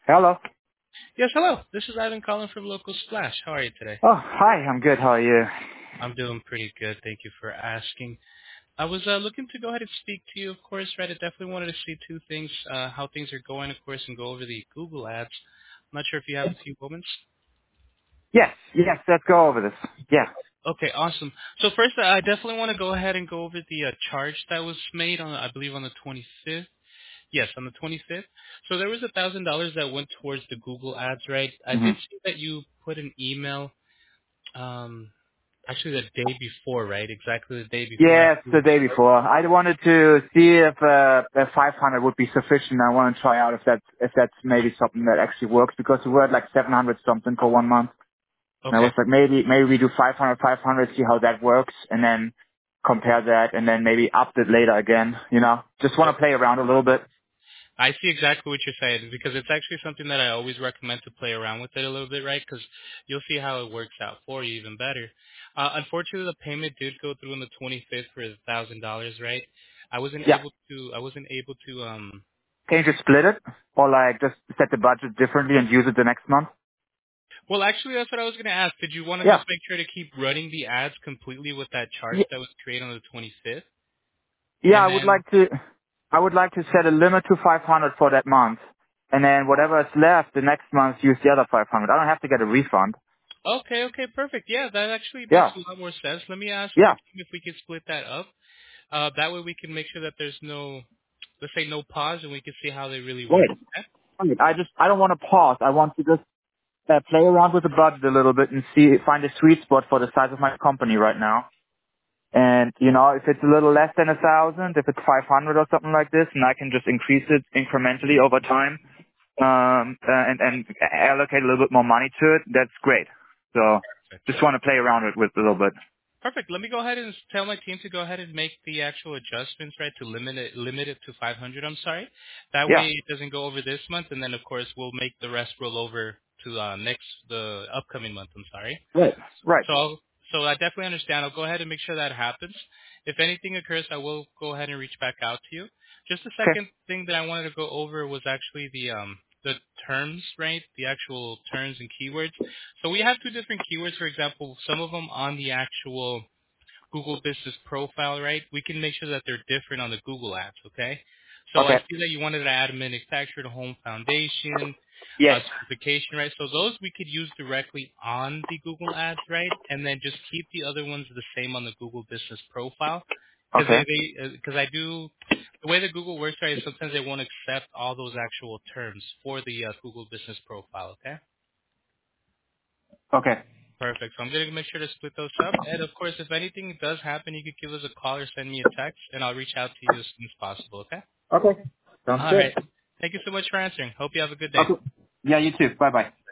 Hello. Yes, hello. This is Ivan calling from Local Splash. How are you today? Oh, hi. I'm good. How are you? I'm doing pretty good. Thank you for asking. I was looking to go ahead and speak to you, of course, right? I definitely wanted to see two things, how things are going, of course, and go over the Google ads. I'm not sure if you have a few moments. Yes. Let's go over this. Yeah. Okay, awesome. So first, I definitely want to go ahead and go over the charge that was made on, I believe, on the 25th. Yes, on the 25th. So there was $1,000 that went towards the Google ads, right? I hmm did see that you put an email. Um, Actually, the day before, right? Exactly the day before. Yes, the day before. I wanted to see if 500 would be sufficient. I want to try out if that's maybe something that actually works because we were at like 700 something for 1 month. And I Okay. was like, maybe we do 500, see how that works, and then compare that, and then maybe up it later again. Just want Oh, to play around a little bit. I see exactly what you're saying because it's actually something that I always recommend to play around with it a little bit, right? Because you'll see how it works out for you even better. Unfortunately, the payment did go through on the 25th for $1,000, right? I wasn't Yeah. able to. I wasn't able to. Can you just split it, or like just set the budget differently and use it the next month? Well, actually, that's what I was going to ask. Did you want to Yeah. just make sure to keep running the ads completely with that charge Yeah, that was created on the 25th, yeah, and then I would like to set a limit to 500 for that month, and then whatever is left the next month, use the other 500. I don't have to get a refund. Okay, okay, perfect. Yeah, that actually makes Yeah, a lot more sense. Let me ask my yeah. team if we can split that up. That way we can make sure that there's no, let's say no pause, and we can see how they really work. Right. Okay? Right. I don't want to pause. I want to just play around with the budget a little bit and find a sweet spot for the size of my company right now. And if it's a little less than 1,000, if it's 500 or something like this, and I can just increase it incrementally over time, and allocate a little bit more money to it, that's great. So Perfect. just want to play around with a little bit. Perfect. Let me go ahead and tell my team to go ahead and make the actual adjustments, right, to limit it to 500. I'm sorry. That Yeah. way it doesn't go over this month, and then of course we'll make the rest roll over to the upcoming month. I'm sorry. Right. Right. So I definitely understand. I'll go ahead and make sure that happens. If anything occurs, I will go ahead and reach back out to you. Just the Okay. second thing that I wanted to go over was actually the terms, right? The actual terms and keywords. So we have two different keywords, for example, some of them on the actual Google Business Profile, right? We can make sure that they're different on the Google Ads, okay? So I Okay. see that you wanted to add a manufactured home foundation, Yes. certification, right? So those we could use directly on the Google Ads, right? And then just keep the other ones the same on the Google Business Profile. Because Okay. because I do, the way that Google works, right, is sometimes they won't accept all those actual terms for the Google Business Profile, okay? Okay. Perfect. So I'm going to make sure to split those up. And of course, if anything does happen, you could give us a call or send me a text, and I'll reach out to you as soon as possible, okay? Okay. Sounds All good. right. Thank you so much for answering. Hope you have a good day. Okay. Yeah, you too. Bye bye.